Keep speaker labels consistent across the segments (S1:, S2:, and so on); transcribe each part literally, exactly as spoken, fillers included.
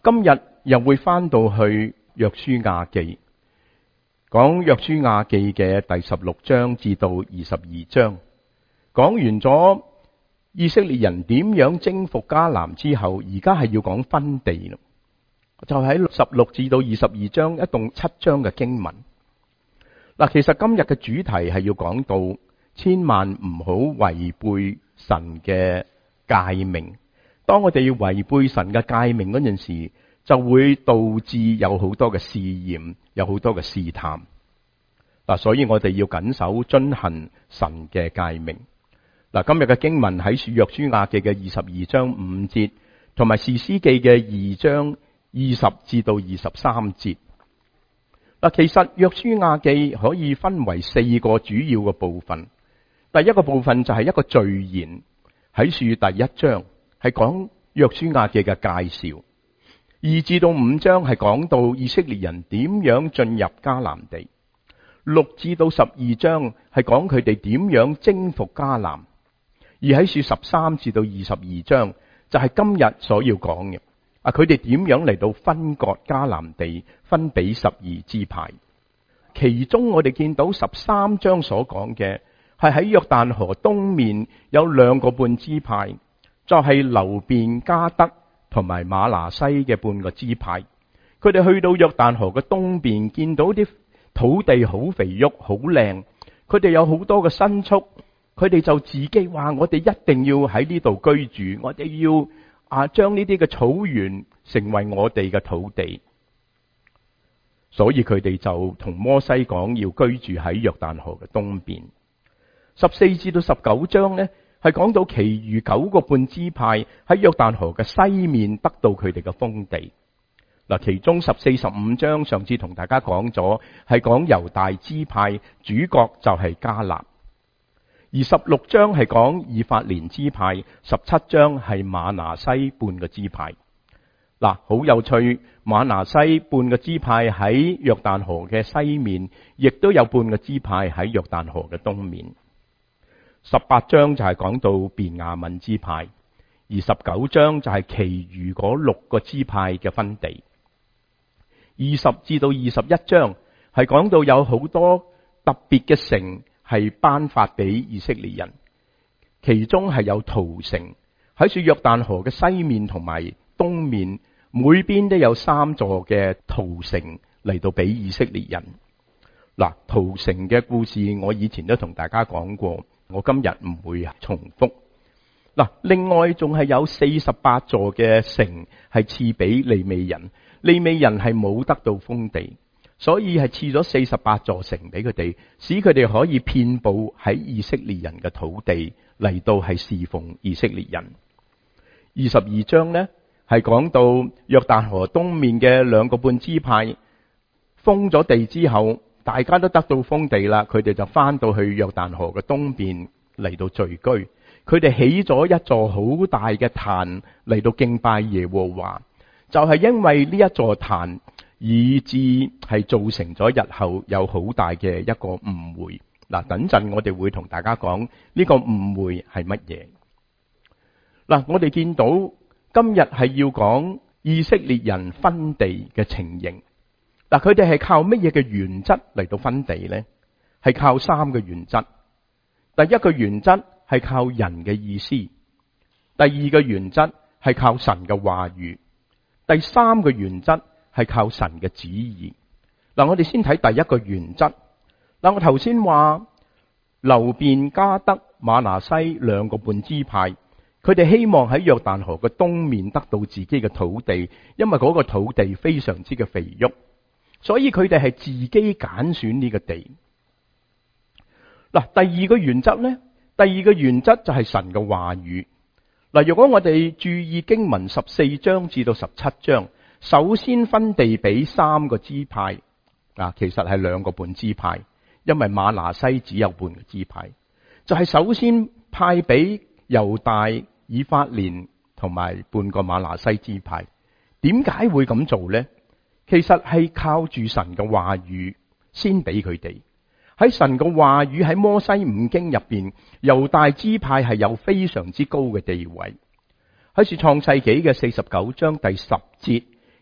S1: 今日又會翻到去約書亞記，講約書亞記嘅第十六章至到二十二章，講完咗以色列人點樣征服迦南之後，而家係要講分地啦。就喺十六至到二十二章一共七章嘅經文。嗱，其實今日嘅主題係要講到千萬唔好違背神嘅誡命。當我哋要違背神嘅誡命嗰陣時，就會導致有好多嘅試驗，有好多嘅試探。嗱，所以我哋要謹守遵行神嘅誡命。嗱，今日嘅經文喺約書亞記嘅二十二章五節，同埋士師記嘅二章二十至到二十三節。嗱，其實約書亞記可以分為四個主要嘅部分。第一個部分就係一個序言，喺書第一章係講約書亞記嘅介紹，二至到五章係講到以色列人點樣進入迦南地，六至到十二章係講佢哋點樣征服迦南，而喺書十三至到二十二章就係今日所要講嘅。啊，佢哋點樣嚟到分割迦南地，分俾十二支派。其中我哋見到十三章所講嘅係喺約旦河東面有兩個半支派，就係流便、迦得同埋瑪拿西嘅半個支派。佢哋去到約旦河嘅東邊，見到啲土地好肥沃、好靚，佢哋有好多嘅牲畜，佢哋就自己話：我哋一定要喺呢度居住，我哋要啊將呢啲嘅草原成為我哋嘅土地。所以佢哋就同摩西講，要居住喺約旦河嘅東邊。十四至到十九章呢，係講到其餘九個半支派喺約旦河嘅西面得到佢哋嘅封地。嗱，其中十四、十五章上次同大家講咗，係講猶大支派，主角就係迦納。而十六章係講以法蓮支派，十七章係瑪拿西半個支派。嗱，好有趣，瑪拿西半個支派喺約旦河嘅西面，亦都有半個支派喺約旦河嘅東面。十八章就係講到便雅憫支派，而十九章就係其餘嗰六個支派嘅分地。二十至到二十一章係講到有好多特別嘅城係頒發俾以色列人，其中係有逃城，喺住約旦河嘅西面同埋東面，每邊都有三座嘅逃城嚟到俾以色列人。嗱，逃城嘅故事我以前都同大家講過，我今日唔會重複。嗱，另外仲係有四十八座嘅城係賜俾利未人，利未人係冇得到封地，所以係賜咗四十八座城俾佢哋，使佢哋可以遍佈喺以色列人嘅土地嚟到係侍奉以色列人。二十二章呢係講到約旦河東面嘅兩個半支派封咗地之後，大家都得到封地啦，佢哋就翻到去約旦河嘅東邊嚟到聚居。佢哋起咗一座好大嘅壇嚟到敬拜耶和華，就係因為呢一座壇，以致係造成咗日後有好大嘅一個誤會。嗱，等陣我哋會同大家講呢個誤會係乜嘢。嗱，我哋見到今日係要講以色列人分地嘅情形。嗱，佢哋係靠乜嘢嘅原則嚟到分地呢？係靠三個原則。第一個原則係靠人嘅意思，第二個原則係靠神嘅話語，第三個原則係靠神嘅旨意。嗱，我哋先睇第一個原則。嗱，我頭先話流便、迦得、瑪拿西兩個半支派，佢哋希望喺約旦河嘅東面得到自己嘅土地，因為嗰個土地非常之嘅肥沃，所以佢哋係自己揀選呢個地。嗱，第二個原則呢？第二個原則就係神嘅話語。嗱，如果我哋注意經文十四章至到十七章，首先分地俾三個支派，啊，其實係兩個半支派，因為瑪拿西只有半個支派，就係首先派俾猶大、以法蓮同埋半個瑪拿西支派。點解會咁做呢？其實係靠住神嘅話語先俾佢哋。喺神嘅話語喺摩西五經入邊，猶大支派係有非常之高嘅地位。喺《創世紀》嘅四十九章第十節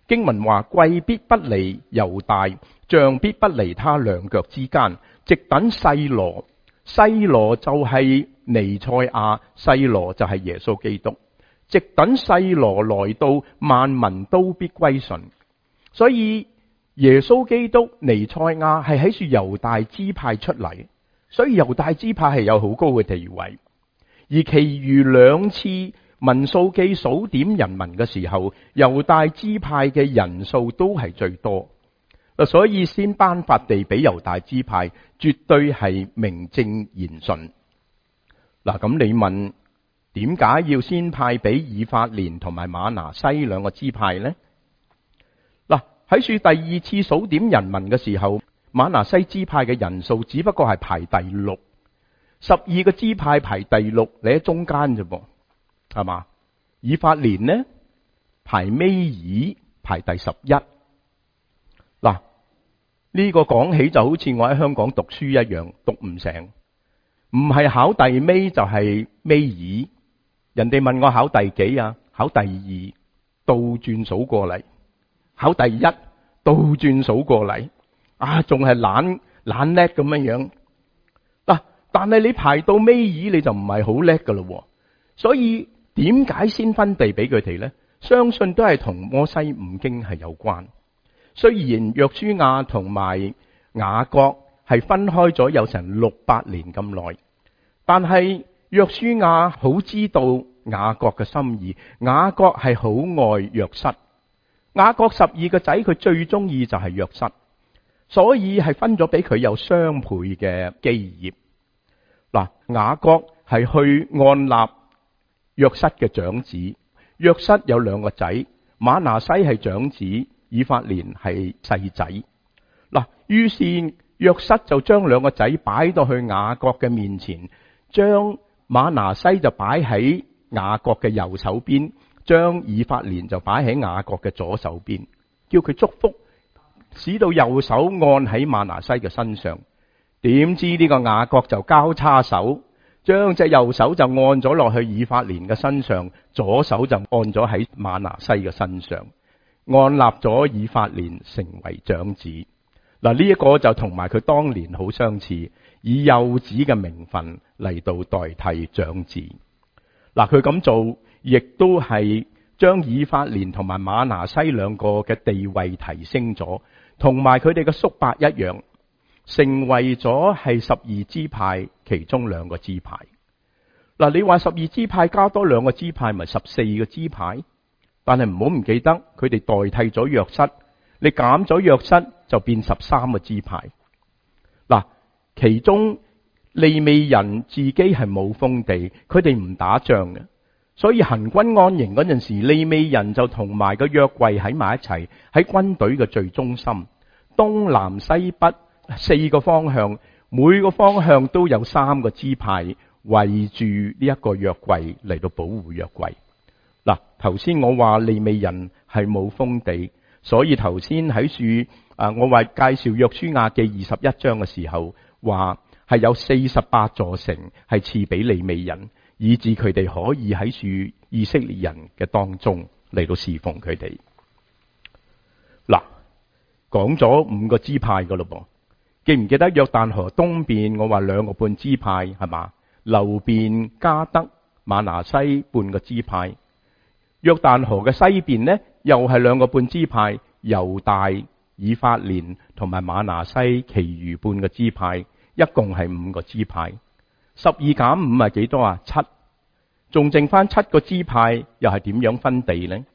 S1: 經文話：櫃必不離猶大，杖必不離他兩腳之間，直等細羅。細羅就係彌賽亞，細羅就係耶穌基督。直等細羅來到，萬民都必歸順。所以耶穌基督彌賽亞係喺處猶大支派出嚟，所以猶大支派係有好高嘅地位。而其餘兩次民數記數點人民嘅時候，猶大支派嘅人數都係最多，所以先頒發地俾猶大支派，絕對係名正言順。嗱，咁你問點解要先派俾以法蓮同埋瑪拿西兩個支派呢？嗱，喺處第二次數點人民嘅時候，瑪拿西支派嘅人數只不過係排第六，十二個支派排第六，你喺中間啫噃，係嘛？以法蓮呢排尾二，排第十一。嗱，呢個講起就好似我喺香港讀書一樣，讀唔成，唔係考第尾就係尾二。人哋問我考第幾啊？考第二，倒轉數過嚟；考第一，倒轉數過嚟。啊，仲係懶懶叻咁樣樣。嗱，但係你排到尾二，你就唔係好叻噶咯。所以點解先分地俾佢哋呢？相信都係同摩西五經係有關。雖然約書亞同埋雅各係分開咗有成六百年咁耐，但係約書亞好知道雅各嘅心意，雅各係好愛約瑟。雅各十二個仔，佢最中意就係約瑟，所以係分咗俾佢有雙倍嘅基業。嗱，雅各係去按立約瑟嘅長子，約瑟有兩個仔，瑪拿西係長子，以法蓮係細仔。嗱，於是約瑟就將兩個仔擺到去雅各嘅面前，將瑪拿西就擺喺雅各嘅右手邊，將以法蓮就擺喺雅各嘅左手邊，叫佢祝福，使到右手按喺瑪拿西嘅身上。點知呢個雅各就交叉手，將隻右手就按咗落去以法蓮嘅身上，左手就按咗喺瑪拿西嘅身上，按立咗以法蓮成為長子。嗱，呢一個就同埋佢當年好相似，以幼子嘅名分嚟到代替長子。嗱，佢咁做亦都係將以法蓮同埋瑪拿西兩個嘅地位提升咗，同埋佢哋嘅叔伯一樣，成為咗係十二支派其中兩個支派。嗱，你話十二支派加多兩個支派，咪十四個支派？但係唔好唔記得，佢哋代替咗約瑟，你減咗約瑟就變十三個支派。嗱，其中利未人自己係冇封地，佢哋唔打仗嘅，所以行軍安營嗰陣時，利未人就同埋個約櫃喺埋一齊，喺軍隊嘅最中心，東南西北四個方向，每個方向都有三個支派圍住呢一個約櫃嚟到保護約櫃。嗱，頭先我話利未人係冇封地，所以頭先喺處啊，我話介紹約書亞記二十一章嘅時候，話係有四十八座城係賜俾利未人，以致佢哋可以喺處以色列人嘅當中嚟到侍奉佢哋。嗱，講咗五個支派噶咯噃，記唔記得約旦河東邊我話兩個半支派係嘛？流便、迦得、瑪拿西半個支派。約旦河嘅西邊呢，又係兩個半支派，猶大、以法蓮同埋瑪拿西，其餘半個支派，一共係五個支派。十二減五係幾多啊？七，仲剩翻七個支派，又係點樣分地呢？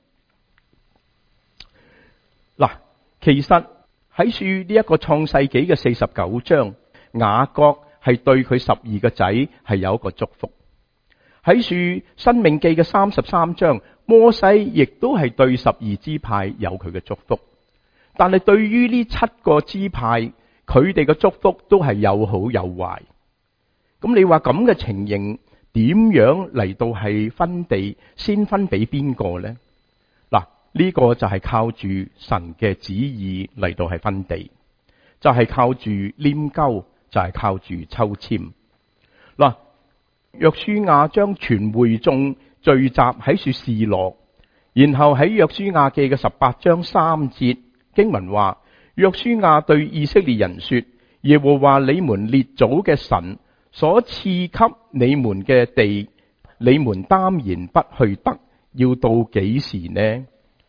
S1: 嗱，其實喺書呢一個創世紀嘅四十九章，雅各係對佢十二個仔係有一個祝福。喺書申命記嘅三十三章，摩西亦都係對十二支派有佢嘅祝福。但係對於呢七個支派，佢哋嘅祝福都係有好有壞。咁你話咁嘅情形，點樣嚟到係分地，先分俾邊個呢？嗱，呢個就係靠住神嘅旨意嚟到係分地，就係靠住拈鬮，就係靠住抽籤。嗱，約書亞將全會眾聚集喺處示羅， 然後喺約書亞記嘅十八章三節經文話，約書亞對以色列人說，耶和華你們列祖嘅神所賜給你們嘅地，你們耽延不去得，要到幾時呢？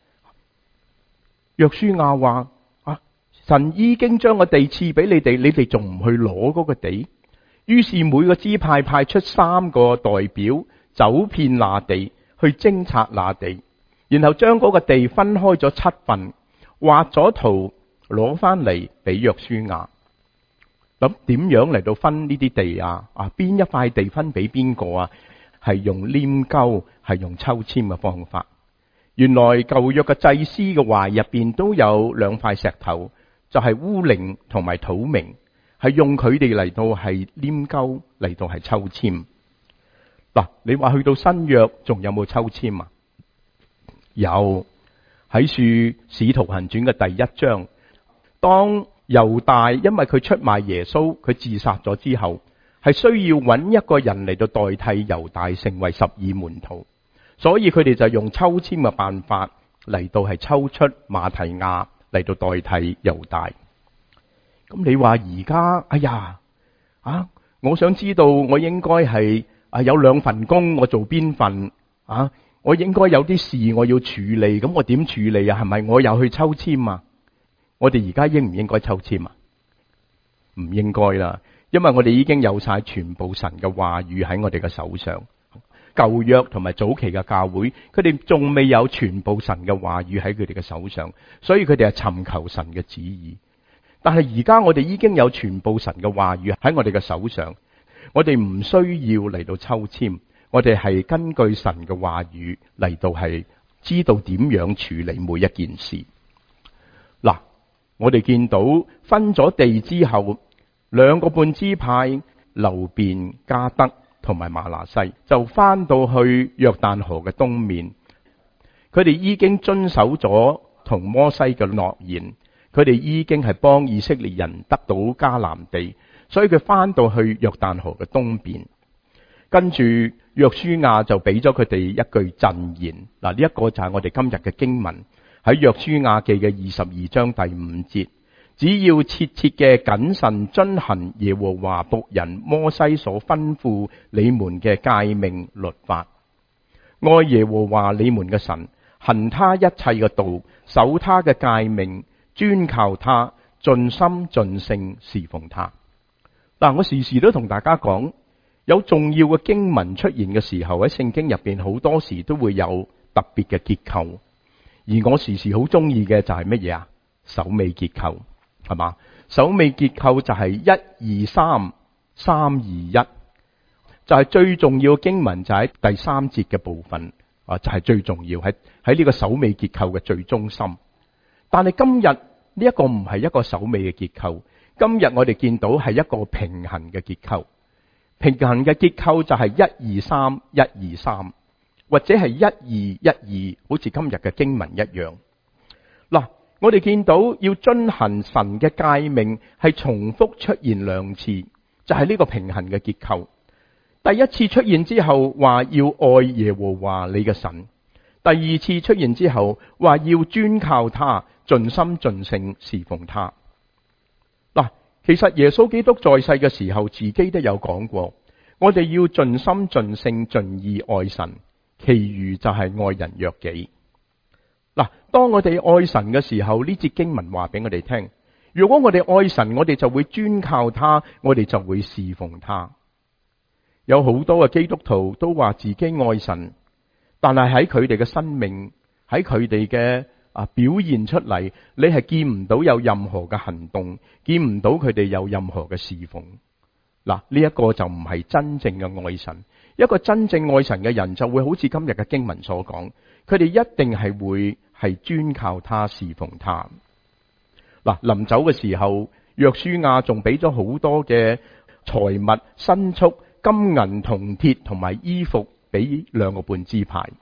S1: 約書亞話啊，神已經將個地賜俾你哋，你哋仲唔去攞嗰個地？於是每個支派派出三個代表走遍那地，去偵察那地，然後將嗰個地分開咗七份，畫咗圖攞翻嚟俾約書亞。咁點樣嚟到分呢啲地啊？啊，邊一塊地分俾邊個啊？係用拈鬮，係用抽籤嘅方法。原來舊約嘅祭司嘅懷入邊都有兩塊石頭，就係烏陵同埋土明，係用佢哋嚟到係拈鬮，嚟到係抽籤。嗱，你話去到新約仲有冇抽籤啊？有，喺書使徒行傳嘅第一章，當猶大因為佢出賣耶穌，佢自殺咗之後，係需要揾一個人嚟到代替猶大成為十二門徒，所以佢哋就用抽籤嘅辦法嚟到係抽出馬提亞嚟到代替猶大。咁你話而家，哎呀，啊，我想知道我應該係啊有兩份工，我做邊份啊？我應該有啲事我要處理，咁我點處理啊？係咪我又去抽籤啊？我哋而家應唔應該抽籤啊？唔應該啦，因為我哋已經有晒全部神嘅話語喺我哋嘅手上。舊約同埋早期嘅教會，佢哋仲未有全部神嘅話語喺佢哋嘅手上，所以佢哋係尋求神嘅旨意。但係而家我哋已經有全部神嘅話語喺我哋嘅手上，我哋唔需要嚟到抽籤，我哋係根據神嘅話語嚟到係知道點樣處理每一件事。嗱，我哋見到分咗地之後，兩個半支派流便、迦得同埋瑪拿西就翻到去約旦河嘅東面，佢哋已經遵守咗同摩西嘅諾言，佢哋已經係幫以色列人得到迦南地，所以佢翻到去約旦河嘅東邊，跟住約書亞就俾咗佢哋一句贈言。嗱，呢一個就係我哋今日嘅經文，喺約書亞記嘅二十二章第五節，只要切切嘅謹慎遵行耶和華僕人摩西所吩咐你們嘅誡命律法，愛耶和華你們嘅神，行他一切嘅道，守他嘅誡命，專靠他，盡心盡性侍奉他。嗱，我時時都同大家講，有重要嘅經文出現嘅時候，喺聖經入邊好多時都會有特別嘅結構，而我時時好中意嘅就係乜嘢啊？首尾結構，係嘛？首尾結構就係一二三，三二一，就係最重要嘅經文就喺第三節嘅部分啊，就係最重要，喺喺呢個首尾結構嘅最中心。但係今日呢一個唔係一個首尾嘅結構，今日我哋見到係一個平衡嘅結構。平衡嘅結構就係一二三，一二三，或者係一二一二，好似今日嘅經文一樣。嗱，我哋見到要遵行神嘅誡命係重複出現兩次，就係呢個平衡嘅結構。第一次出現之後話要愛耶和華你嘅神，第二次出現之後話要專靠他，盡心盡性侍奉他。嗱，其實耶穌基督在世嘅時候自己都有講過，我哋要盡心盡性盡意愛神，其餘就係愛人若己。嗱，當我哋愛神嘅時候，呢節經文話俾我哋聽，如果我哋愛神，我哋就會專靠他，我哋就會侍奉他。有好多嘅基督徒都話自己愛神，但係喺佢哋嘅生命，喺佢哋嘅啊表現出嚟，你係見唔到有任何嘅行動，見唔到佢哋有任何嘅侍奉。嗱，呢一個就唔係真正嘅愛神。一個真正愛神嘅人就會好似今日嘅經文所講，佢哋一定係會係專靠他，侍奉他。嗱，臨走嘅時候，約書亞仲俾咗好多嘅財物、牲畜、金銀銅鐵同埋衣服俾兩個半支派。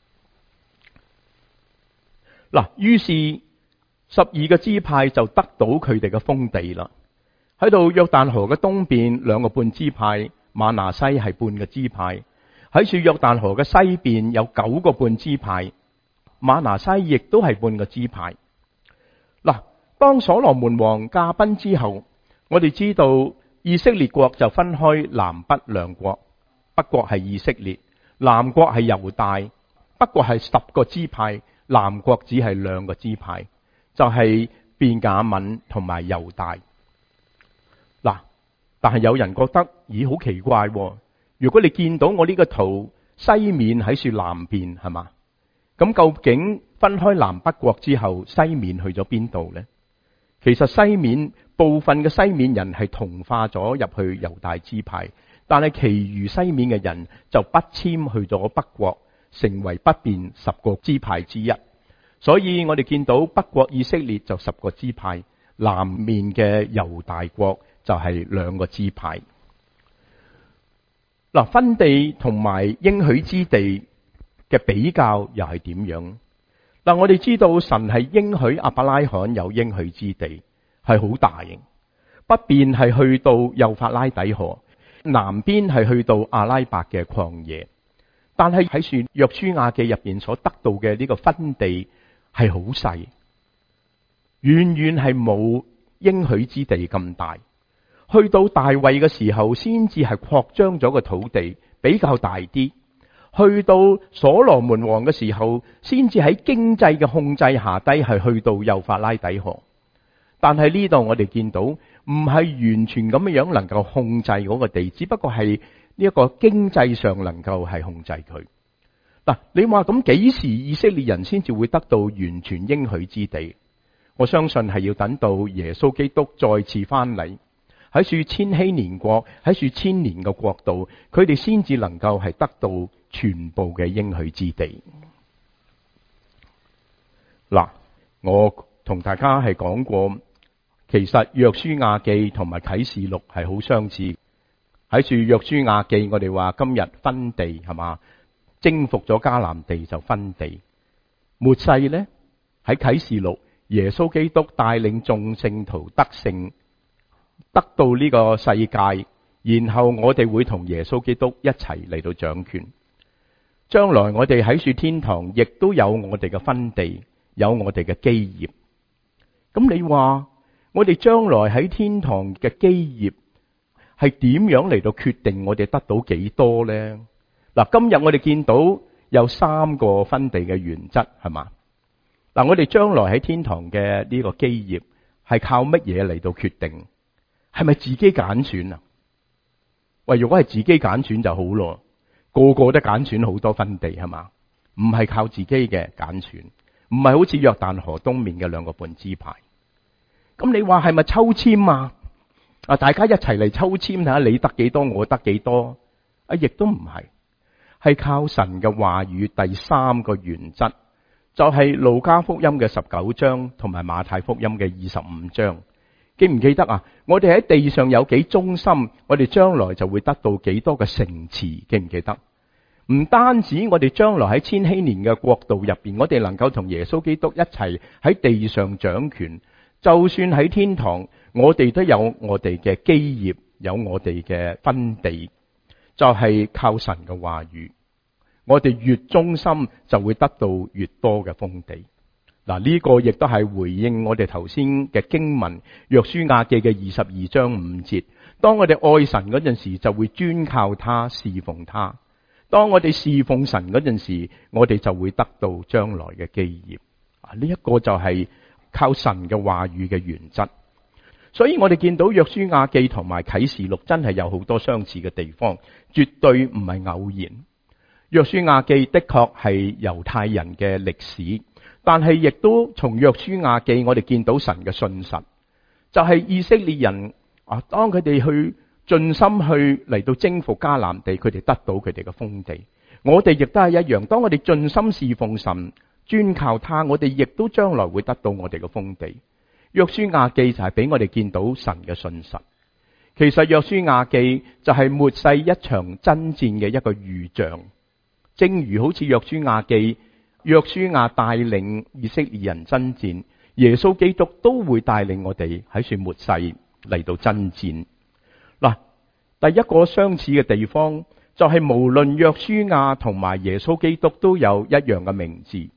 S1: 嗱，於是十二個支派就得到佢哋嘅封地啦。喺度約旦河嘅東邊，兩個半支派，瑪拿西係半個支派；喺處約旦河嘅西邊有九個半支派， 瑪拿西亦都係半個支派。嗱，當所羅門王駕崩之後，我哋知道以色列國就分開南北兩國，北國係以色列，南國係猶大。北國係十個支派，南國只係兩個支派，就係便雅憫同埋猶大。嗱，但係有人覺得，咦，好奇怪喎。如果你見到我呢個圖，西面喺樹南邊，係嘛？咁究竟分開南北國之後，西面去咗邊度呢？其實西面部分嘅西面人係同化咗入去猶大支派，但係其餘西面嘅人就北遷去咗北國，成為北邊十個支派之一。所以我哋見到北國以色列就十個支派，南面嘅猶大國就係兩個支派。嗱，分地同埋應許之地嘅比較又係點樣？嗱，我哋知道神係應許亞伯拉罕有應許之地，係好大型。北邊係去到幼發拉底河，南邊係去到阿拉伯嘅曠野。但係喺《約書亞記》入邊所得到嘅呢個分地係好細，遠遠係冇應許之地咁大。去到大衛嘅時候，先至係擴張咗個土地，比較大啲。去到所羅門王嘅時候，先至喺經濟嘅控制下低，係去到幼發拉底河。但係呢度我哋見到，唔係完全咁樣樣能夠控制嗰個地，只不過係呢一個經濟上能夠係控制佢。嗱，你話咁幾時以色列人先至會得到完全應許之地？我相信係要等到耶穌基督再次翻嚟，喺樹千禧年國，喺樹千年嘅國度，佢哋先至能夠係得到全部嘅應許之地。嗱，我同大家係講過，其實約書亞記同埋啟示錄係好相似。喺樹約書亞記，我哋話今日分地係嘛，征服咗迦南地就分地。末世呢，喺啟示錄，耶穌基督帶領眾聖徒得勝，得到呢個世界，然後我哋會同耶穌基督一齊嚟到掌權。將來我哋喺樹天堂亦都有我哋嘅分地，有我哋嘅基業。咁你話我哋將來喺天堂嘅基業係點樣嚟到決定我哋得到幾多呢？嗱，今日我哋見到有三個分地嘅原則，係嘛？嗱，我哋將來喺天堂嘅呢個基業係靠乜嘢嚟到決定？係咪自己揀選啊？喂，如果係自己揀選就好咯。個個都揀選好多分地，係嘛？唔係靠自己嘅揀選，唔係好似約旦河東面嘅兩個半支派。咁你話係咪抽籤啊？啊，大家一齊嚟抽籤睇下，你得幾多，我得幾多？啊，亦都唔係，係靠神嘅話語。第三個原則就係路加福音嘅十九章同埋馬太福音嘅二十五章。記唔記得啊？我哋喺地上有幾忠心，我哋將來就會得到幾多嘅城池。記唔記得？唔單止我哋將來喺千禧年嘅國度入邊，我哋能夠同耶穌基督一齊喺地上掌權，就算喺天堂，我哋都有我哋嘅基業，有我哋嘅分地，就係靠神嘅話語。我哋越忠心，就會得到越多嘅封地。嗱，呢個亦都係回應我哋頭先嘅經文約書亞記嘅二十二章五節。當我哋愛神嗰陣時，就會專靠他，侍奉他。當我哋侍奉神嗰陣時，我哋就會得到將來嘅基業。啊，呢一個就係靠神嘅話語嘅原則。所以我哋見到約書亞記同埋啟示錄真係有好多相似嘅地方，絕對唔係偶然。約書亞記的確係猶太人嘅歷史。但係亦都從約書亞記我哋見到神嘅信實，就係以色列人啊，當佢哋去盡心去嚟到征服迦南地，佢哋得到佢哋嘅封地。我哋亦都係一樣，當我哋盡心侍奉神，專靠他，我哋亦都將來會得到我哋嘅封地。約書亞記就係俾我哋見到神嘅信實。其實約書亞記就係末世一場爭戰嘅一個預象，正如好似約書亞記。約書亞帶領以色列人爭戰，耶穌基督都會帶領我哋喺算末世嚟到爭戰。嗱，第一個相似嘅地方就係無論約書亞同埋耶穌基督都有一樣嘅名字。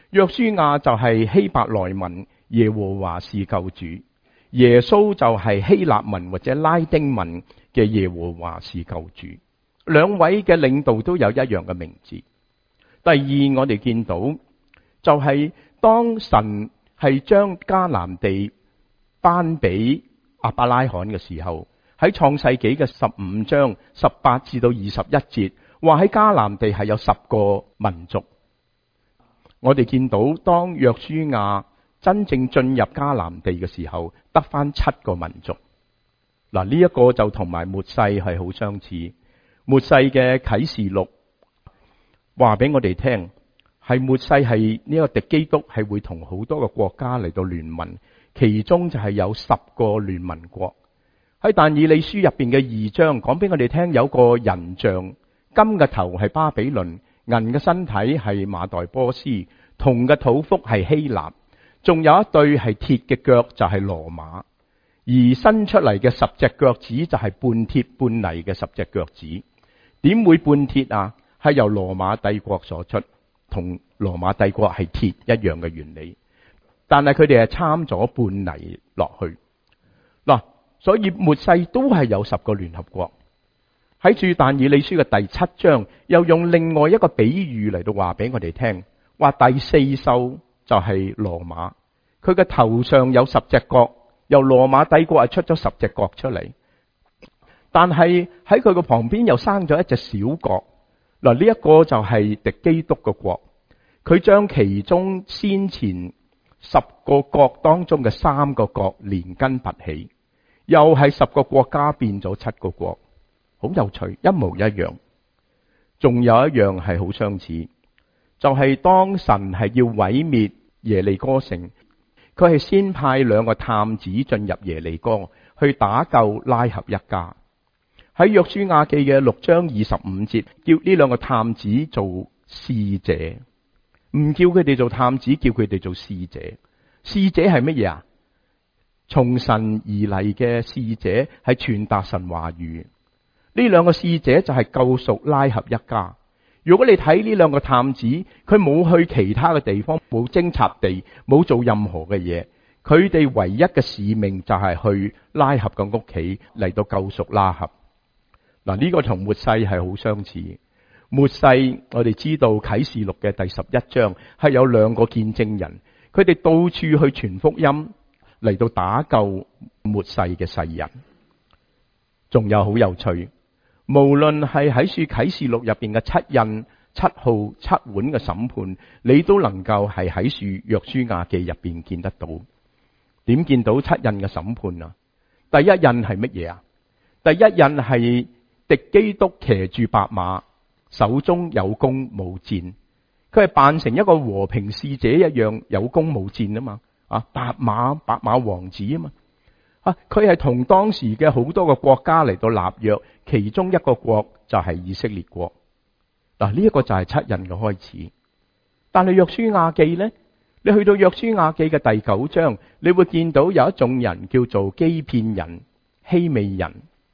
S1: 約書亞就係希伯來文耶和華是救主，耶穌就係希臘文或者拉丁文嘅耶和華是救主。兩位嘅領導都有一樣嘅名字。第二，我哋見到就係當神係將迦南地頒俾亞伯拉罕嘅時候，喺創世紀嘅十五章十八至到二十一節，話喺迦南地係有十個民族。我哋見到當約書亞真正進入迦南地嘅時候，得返七個民族。嗱，呢一個就同埋末世係好相似。末世嘅啟示錄話俾我哋聽，係末世係呢個敵基督係會同好多個國家嚟到聯盟，其中就係有十個聯盟國。喺但以理書入邊嘅二章講俾我哋聽，有個人像，金嘅頭係巴比倫，銀嘅身體係馬代波斯，銅嘅肚腹係希臘，仲有一對係鐵嘅腳就係羅馬，而伸出嚟嘅十隻腳趾就係半鐵半泥嘅十隻腳趾。點會半鐵啊？係由羅馬帝國所出，同羅馬帝國係鐵一樣嘅原理，但係佢哋係摻咗半泥落去嗱，所以末世都係有十個聯合國。喺住但以理書嘅第七章，又用另外一個比喻嚟到話俾我哋聽，話第四獸就係羅馬，佢嘅頭上有十隻角，由羅馬帝國係出咗十隻角出嚟。但係喺佢個旁邊又生咗一隻小角，嗱，呢一個就係敵基督嘅國，佢將其中先前十個角當中嘅三個角連根拔起，又係十個國家變咗七個國，好有趣，一模一樣。仲有一樣係好相似，就係、是、當神係要毀滅耶利哥城，佢係先派兩個探子進入耶利哥去打救拉合一家。喺約書亞記嘅六章二十五節，叫呢兩個探子做使者，唔叫佢哋做探子，叫佢哋做使者。使者係乜嘢啊？從神而嚟嘅使者，係傳達神話語。呢兩個使者就係救贖拉合一家。如果你睇呢兩個探子，佢冇去其他嘅地方，冇偵察地，冇做任何嘅嘢，佢哋唯一嘅使命就係去拉合嘅屋企嚟到救贖拉合。嗱，呢個同末世係好相似。末世我哋知道啟示錄嘅第十一章係有兩個見證人，佢哋到處去傳福音嚟到打救末世嘅世人。仲有好有趣，無論係喺書啟示錄入邊嘅七印、七號、七碗嘅審判，你都能夠係喺書約書亞記入邊見得到。點見到七印嘅審判啊？第一印係乜嘢啊？第一印係敵基督騎住白馬，手中有弓冇箭，佢係扮成一個和平使者一樣，有弓冇箭啊嘛，啊白馬白馬王子啊嘛，啊佢係同當時嘅好多個國家嚟到立約，其中一個國就係以色列國。嗱，呢一個就係七印嘅開始。但係約書亞記呢，你去到約書亞記嘅第九章，你會見到有一種人叫做基遍人、希美人。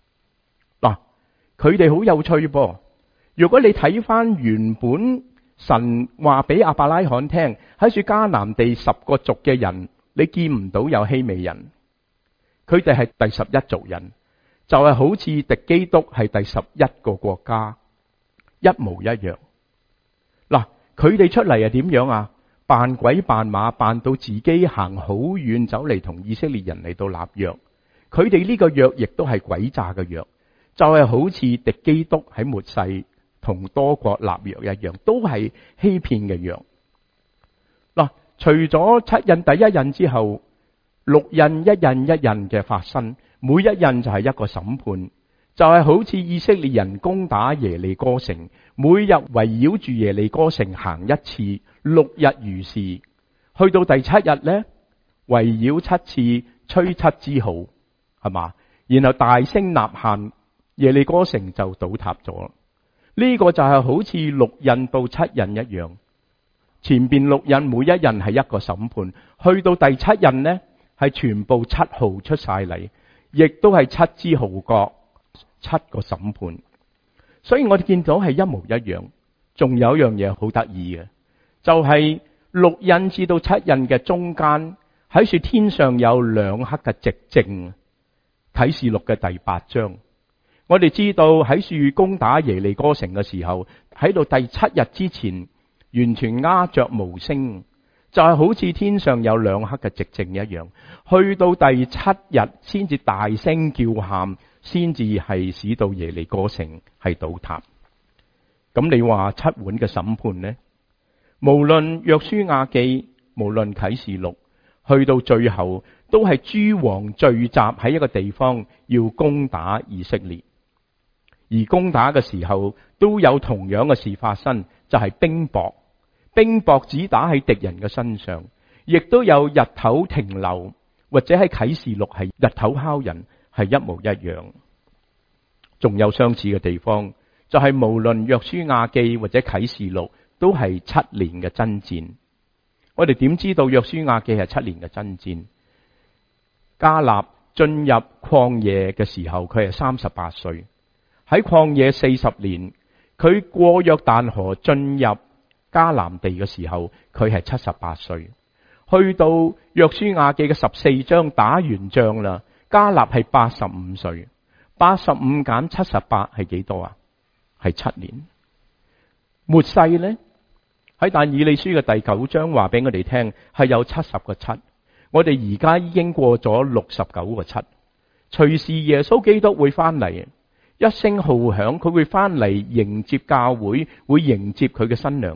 S1: 佢哋好有趣噃。如果你睇翻原本神話俾亞伯拉罕聽，喺住迦南地十個族嘅人，你見唔到有希美人，佢哋係第十一族人，就係、是、好似敵基督係第十一個國家，一模一樣。嗱，佢哋出嚟係點樣啊？扮鬼扮馬，扮到自己行好遠走嚟同以色列人嚟到立約。佢哋呢個約亦都係詭詐嘅約。就係、是、好似敵基督喺末世同多國立約一樣，都係欺騙嘅約。嗱，除咗七印第一印之後，六印一印一印嘅發生，每一印就係一個審判，就係、是、好似以色列人攻打耶利哥城，每日圍繞住耶利哥城行一次，六日如是，去到第七日呢，圍繞七次，吹七支號，係嘛？然後大聲吶喊。耶利哥城就倒塌咗。呢個就係好似六印到七印一樣，前邊六印每一印係一個審判，去到第七印呢係全部七號出晒嚟，亦都係七支號角，七個審判。所以我哋見到係一模一樣。仲有一樣嘢好得意嘅，就係六印至到七印嘅中間，喺樹天上有兩刻嘅寂靜。啟示錄嘅第八章，我哋知道喺樹攻打耶利哥城嘅時候，喺到第七日之前，完全鴉雀無聲，就係好似天上有兩刻嘅寂靜一樣。去到第七日先至大聲叫喊，先至係使到耶利哥城係倒塌。咁你話七碗嘅審判呢？無論約書亞記，無論啟示錄，去到最後都係諸王聚集喺一個地方，要攻打以色列。而攻打嘅時候都有同樣嘅事發生，就係冰雹，冰雹只打喺敵人嘅身上，亦都有日頭停留，或者喺啟示錄係日頭烤人，係一模一樣。仲有相似嘅地方，就係無論約書亞記或者啟示錄，都係七年嘅爭戰。我哋點知道約書亞記係七年嘅爭戰？迦勒進入曠野嘅時候，佢係三十八歲。喺曠野四十年，佢過約旦河進入迦南地嘅時候，佢係七十八歲。去到約書亞記嘅十四章打完仗啦，迦勒係八十五歲。八十五減七十八係幾多啊？係七年。末世呢？喺但以理書嘅第九章話俾我哋聽，係有七十個七。我哋而家已經過咗六十九個七。隨時耶穌基督會翻嚟，一聲號響，佢會翻嚟迎接教會，會迎接佢嘅新娘。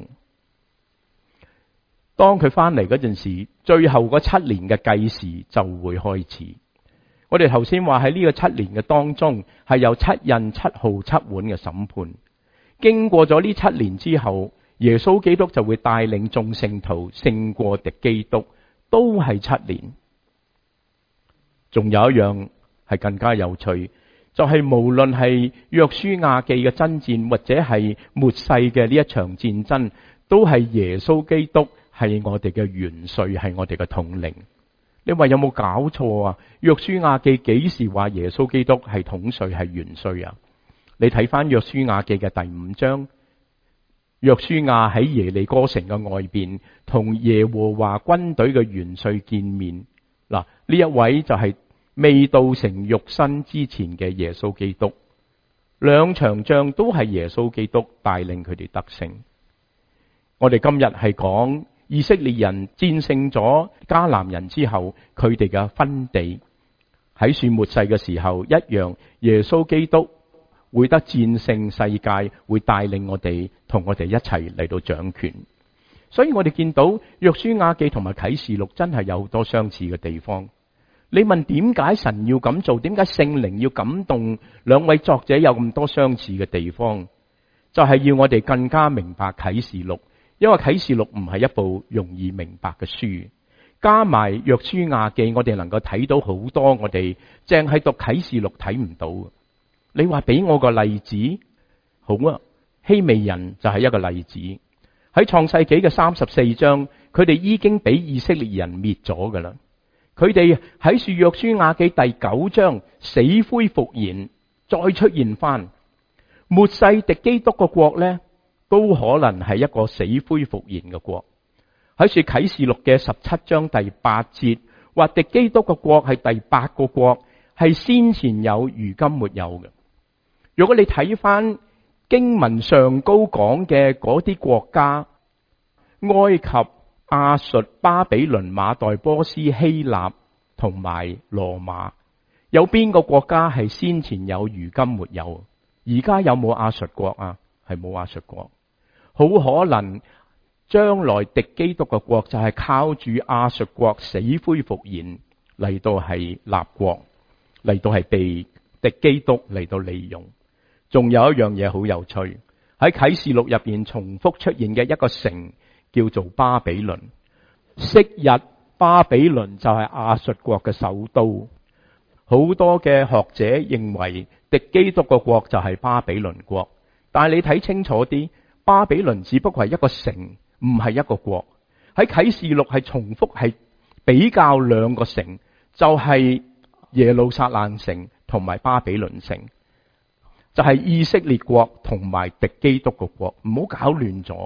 S1: 當佢翻嚟嗰陣時，最後嗰七年嘅計時就會開始。我哋頭先話喺呢個七年嘅當中，係有七印、七號、七碗嘅審判。經過咗呢七年之後，耶穌基督就會帶領眾聖徒勝過敵基督，都係七年。仲有一樣係更加有趣，就係、是、無論係約書亞記嘅爭戰，或者係末世嘅呢一場戰爭，都係耶穌基督係我哋嘅元帥，係我哋嘅統領。你話有冇搞錯啊？約書亞記幾時話耶穌基督係統帥係元帥啊？你睇翻約書亞記嘅第五章。約書亞喺耶利哥城嘅外邊同耶和華軍隊嘅元帥見面。嗱，呢一位就係未道成肉身之前嘅耶穌基督。兩場仗都係耶穌基督帶領佢哋得勝。我哋今日係講以色列人戰勝咗迦南人之後，佢哋嘅分地喺算末世嘅時候一樣，耶穌基督會得戰勝世界，會帶領我哋同我哋一齊嚟到掌權。所以我哋見到約書亞記同埋啟示錄真係有好多相似嘅地方。你問點解神要咁做？點解聖靈要感動兩位作者有咁多相似嘅地方？就係要我哋更加明白啟示錄，因為啟示錄唔係一部容易明白嘅書，加埋約書亞記，我哋能夠睇到好多我哋淨係讀啟示錄睇唔到。你話俾我個例子好啊？希未人就係一個例子。喺創世紀嘅三十四章，佢哋已經俾以色列人滅咗噶啦。佢哋喺樹約書亞記第九章死灰復燃，再出現翻末世敵基督個國呢，都可能係一個死灰復燃嘅國。喺樹啟示錄嘅十七章第八節，話敵基督個國係第八個國，係先前有，如今沒有嘅。如果你睇翻經文上高講嘅嗰啲國家，埃及、亞述、巴比倫、馬代波斯、希臘同埋羅馬，有邊個國家係先前有，如今沒有？而家有冇亞述國啊？係冇亞述國。好可能將來敵基督嘅國就係靠住亞述國死灰復燃嚟到係立國，嚟到係被敵基督嚟到利用。仲有一樣嘢好有趣，喺啟示錄入邊重複出現嘅一個城叫做巴比倫。昔日巴比倫就係亞述國嘅首都，好多嘅學者認為敵基督嘅國就係巴比倫國。但係你睇清楚啲，巴比倫只不過係一個城，唔係一個國。喺啟示錄係重複係比較兩個城，就係耶路撒冷城同埋巴比倫城。就係以色列國同埋敵基督嘅國，唔好搞亂咗。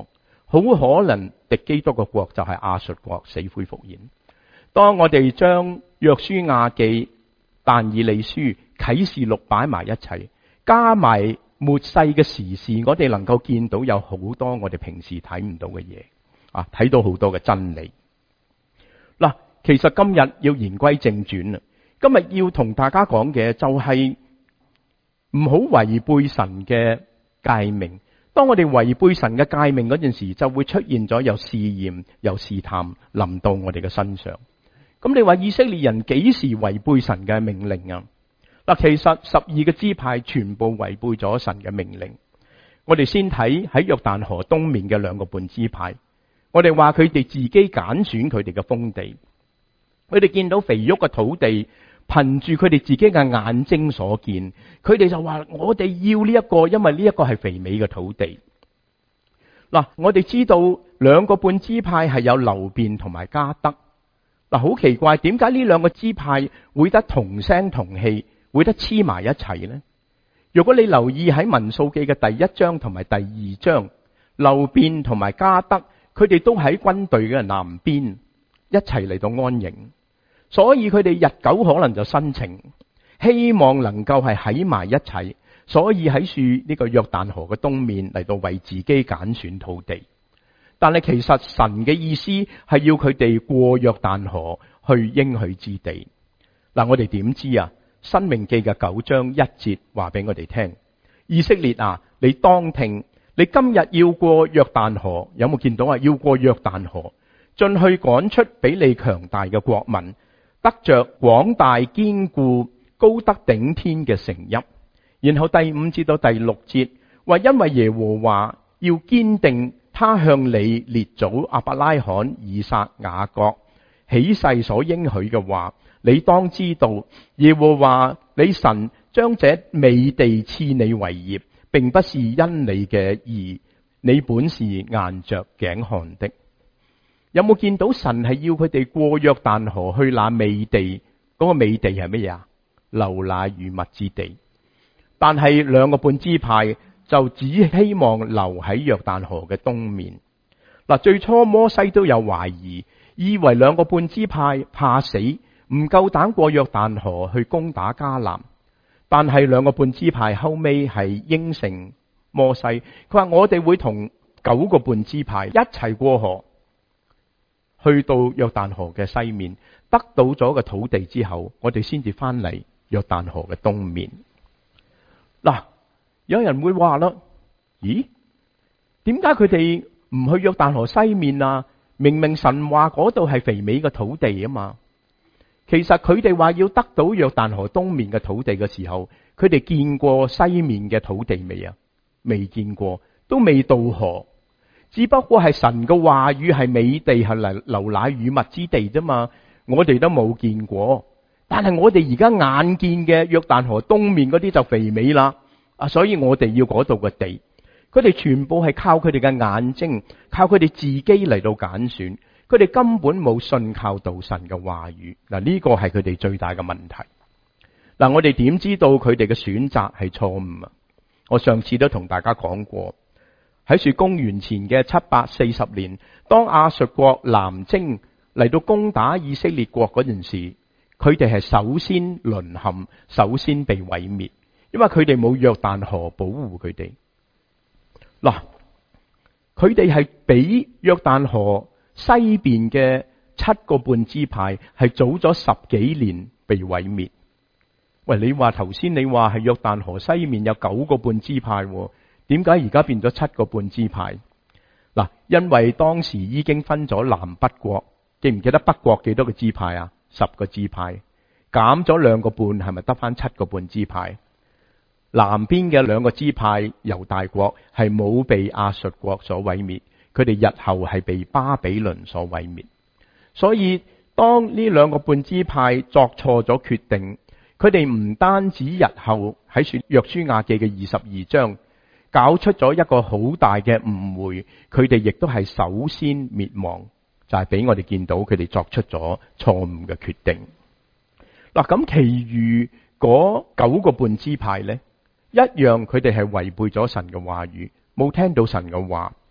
S1: 好可能敵基督嘅國就係亞述國死灰復燃。當我哋將約書亞記、但以理書、啟示錄擺埋一齊，加埋末世嘅時事，我哋能夠見到有好多我哋平時睇唔到嘅嘢啊，睇到好多嘅真理。嗱，其實今日要言歸正傳啦，今日要同大家講嘅就係唔好違背神嘅誡命。當我哋違背神嘅誡命嗰陣時，就會出現咗有試驗、有試探臨到我哋嘅身上。咁你話以色列人幾時違背神嘅命令啊？嗱，其實十二個支派全部違背咗神嘅命令。我哋先睇喺約旦河東面嘅兩個半支派，我哋話佢哋自己揀選佢哋嘅封地，佢哋見到肥沃嘅土地，憑住佢哋自己嘅眼睛所見，佢哋就話我哋要呢一個，因為呢一個係肥美嘅土地。嗱，我哋知道兩個半支派係有流便同埋迦得。嗱，好奇怪，點解呢兩個支派會得同聲同氣，會得黐埋一齊呢？如果你留意喺民數記嘅第一章同埋第二章，流便同埋迦得，佢哋都喺軍隊嘅南邊一齊嚟到安營，所以佢哋日久可能就生情，希望能夠係喺埋一齊，所以喺樹呢個約旦河嘅東面嚟到為自己揀選土地。但係其實神嘅意思係要佢哋過約旦河去應許之地。嗱，我哋點知啊？申命記嘅九章一節話俾我哋聽，以色列啊，你當聽，你今日要過約旦河，有冇見到啊？要過約旦河，進去趕出比你強大嘅國民，得着廣大堅固高得頂天嘅城邑。然後第五節到第六節話，因為耶和華要堅定他向你列祖亞伯拉罕、以撒、雅各起誓所應許嘅話，你當知道耶和華你神將這美地賜你為業，並不是因你嘅義，你本是硬着頸項的。有冇見到神係要佢哋過約旦河去那美地？嗰個美地係乜嘢啊？流奶與蜜之地。但係兩個半支派就只希望留喺約旦河嘅東面。嗱，最初摩西都有懷疑，以為兩個半支派怕死，唔夠膽過約旦河去攻打迦南。但係兩個半支派後尾係應承摩西，佢話我哋會同九個半支派一齊過河，去到約旦河嘅西面，得到咗個土地之後，我哋先至翻嚟約旦河嘅東面。嗱，有人會話啦，咦？點解佢哋唔去約旦河西面啊？明明神話嗰度係肥美嘅土地啊嘛。其實佢哋話要得到約旦河東面嘅土地嘅時候，佢哋見過西面嘅土地未啊？未見過，都未到河。只不過係神嘅話語係美地，係嚟流奶與蜜之地啫嘛。我哋都冇見過。但係我哋而家眼見嘅約旦河東面嗰啲就肥美啦，啊，所以我哋要嗰度嘅地。佢哋全部係靠佢哋嘅眼睛，靠佢哋自己嚟到揀選，佢哋根本冇信靠到神嘅話語。嗱，呢個係佢哋最大嘅問題。嗱，我哋點知道佢哋嘅選擇係錯誤啊？我上次都同大家講過，喺說公元前嘅七百四十年，當亞述國南征嚟到攻打以色列國嗰陣時，佢哋係首先淪陷，首先被毀滅，因為佢哋冇約旦河保護佢哋。嗱，佢哋係比約旦河西邊嘅七個半支派係早咗十幾年被毀滅。喂，你話頭先你話係約旦河西面有九個半支派，點解而家變咗七個半支派？嗱，因為當時已經分咗南北國，記唔記得北國幾多個支派啊？十個支派，減咗兩個半，係咪得翻七個半支派？南邊嘅兩個支派猶大國係冇被亞述國所毀滅，佢哋日後係被巴比倫所毀滅。所以當呢兩個半支派作錯咗決定，佢哋唔單止日後喺說約書亞記嘅二十二章搞出咗一個好大嘅誤會，佢哋亦都係首先滅亡，就係俾我哋見到佢哋作出咗錯誤嘅決定。嗱，咁其餘嗰九個半支派呢，一樣佢哋係違背咗神嘅話語，冇聽到神嘅話。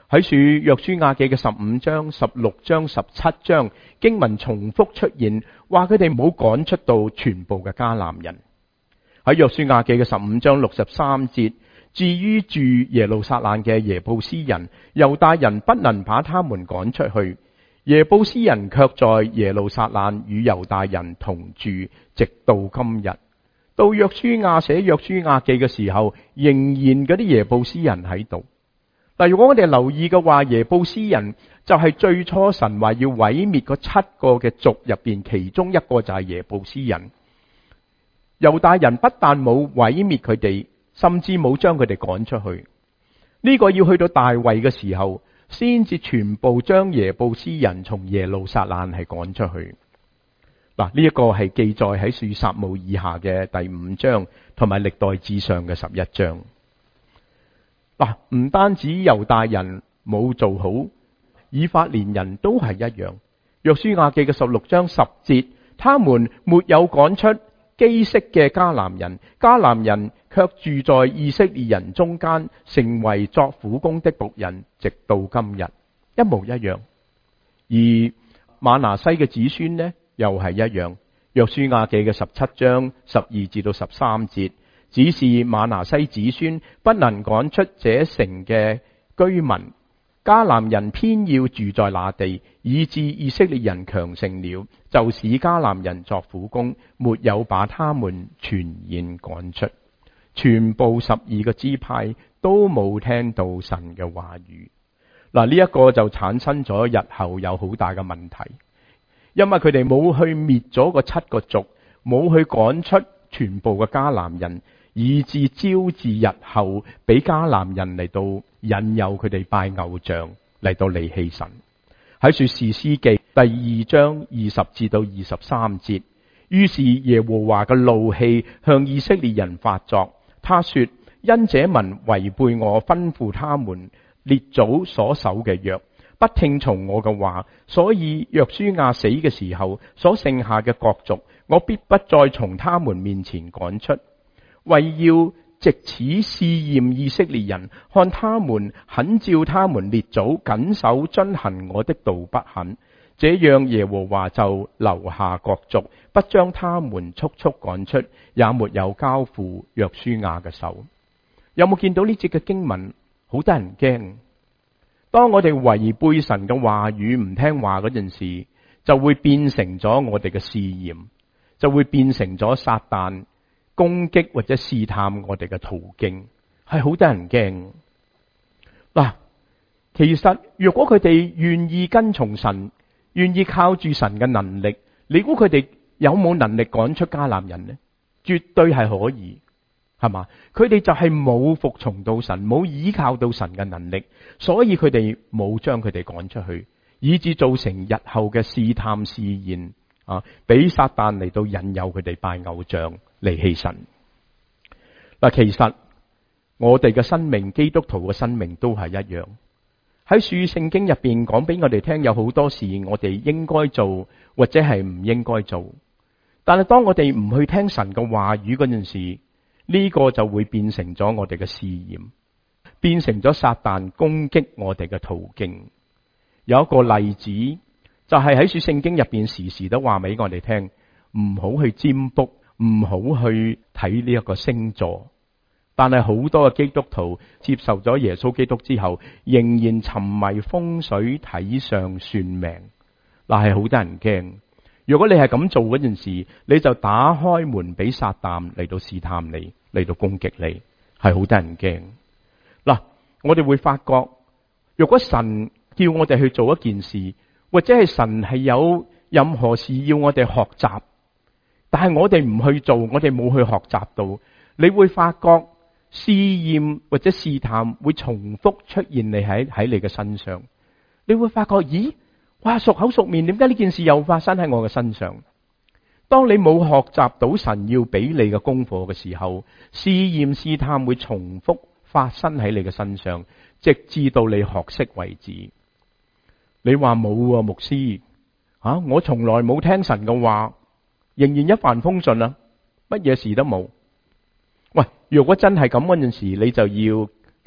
S1: 喺書約書亞記嘅十五章、十六章、十七章經文重複出現，話佢哋冇趕出到全部嘅迦南人。喺約書亞記嘅十五章六十三節，至於住耶路撒冷嘅耶布斯人，猶大人不能把他們趕出去，耶布斯人卻在耶路撒冷與猶大人同住，直到今日。到約書亞寫約書亞記嘅時候，仍然嗰啲耶布斯人喺度。嗱，如果我哋留意嘅話，耶布斯人就係最初神話要毀滅嗰七個嘅族入邊，其中一個就係耶布斯人。猶大人不但冇毀滅佢哋，甚至冇將佢哋趕出去。呢個要去到大衛嘅時候，先至全部將耶布斯人從耶路撒冷係趕出去。嗱，呢一個係記載喺書撒母耳下嘅第五章，同埋歷代志上嘅十一章。嗱，唔單止猶大人冇做好，以法蓮人都係一樣。約書亞記嘅十六章十節，他們沒有趕出基色嘅迦南人，迦南人卻住在以色列人中間，成為作苦工的僕人，直到今日，一模一樣。而瑪拿西嘅子孫呢，又係一樣。約書亞記嘅十七章十二至到十三節，只是瑪拿西子孫不能趕出這城嘅居民，迦南人偏要住在那地，以致以色列人強盛了，就使迦南人作苦工，沒有把他們全然趕出。全部十二個支派都冇聽到神嘅話語。嗱，呢一個就產生咗日後有好大嘅問題，因為佢哋冇去滅咗個七個族，冇去趕出全部嘅迦南人，以致招致日後俾迦南人嚟到引誘佢哋拜偶像，嚟到離棄神。喺說士師記第二章二十至到二十三節，於是耶和華嘅怒氣向以色列人發作，他說：因這民違背我吩咐他們列祖所守嘅約，不聽從我嘅話，所以約書亞死嘅時候，所剩下嘅各族，我必不再從他們面前趕出，為要藉此試驗以色列人，看他們肯照他們列祖謹守遵行我的道不肯，這樣耶和華就留下各族，不將他們速速趕出，也沒有交付約書亞嘅手。有冇見到呢節嘅經文？好得人驚。當我哋違背神嘅話語，唔聽話嗰陣時，就會變成咗我哋嘅試驗，就會變成咗撒旦攻擊或者試探我哋嘅途徑，係好得人驚。嗱，其實如果佢哋願意跟從神，願意靠住神嘅能力，你估佢哋有冇能力趕出迦南人呢？絕對係可以。係嘛？佢哋就係冇服從到神，冇依靠到神嘅能力，所以佢哋冇將佢哋趕出去，以致造成日後嘅試探試驗啊，俾撒旦嚟到引誘佢哋拜偶像，離棄神。嗱，其實我哋嘅生命，基督徒嘅生命都係一樣。喺書聖經入邊講俾我哋聽，有好多事我哋應該做，或者係唔應該做。但係當我哋唔去聽神嘅話語嗰陣時，呢個就會變成咗我哋嘅試驗，變成咗撒旦攻擊我哋嘅途徑。有一個例子就係喺書聖經入邊時時都話俾我哋聽，唔好去占卜，唔好去睇呢一個星座。但係好多嘅基督徒接受咗耶穌基督之後，仍然沉迷風水、睇相、算命，嗱，係好得人驚。如果你係咁做嗰陣時，你就打開門俾撒旦嚟到試探你，嚟到攻擊你，係好得人驚。嗱，我哋會發覺，如果神叫我哋去做一件事，或者係神係有任何事要我哋學習，但係我哋唔去做，我哋冇去學習到，你會發覺試驗或者試探會重複出現你喺喺你嘅身上。你會發覺，咦？哇，熟口熟面，點解呢件事又發生喺我嘅身上？當你冇學習到神要俾你嘅功課嘅時候，試驗試探會重複發生喺你嘅身上，直至到你學識為止。你話冇啊，牧師啊，我從來冇聽神嘅話，仍然一帆風順啊，乜嘢事都冇。喂，如果真係咁嗰陣時，你就要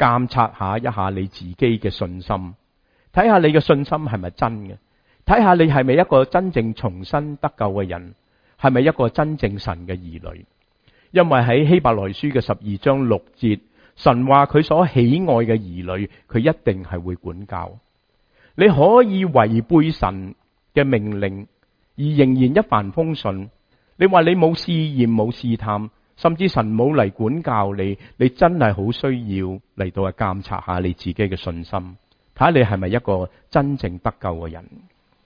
S1: 監察下一下你自己嘅信心，睇下你嘅信心係咪真嘅，睇下你係咪一個真正重生得救嘅人，係咪一個真正神嘅兒女。因為喺希伯來書嘅十二章六節，神話佢所喜愛嘅兒女，佢一定係會管教。你可以違背神嘅命令，而仍然一帆風順。你話你冇試驗冇試探，甚至神冇嚟管教你，你真係好需要嚟到去監察下你自己嘅信心，睇下你係咪一個真正得救嘅人。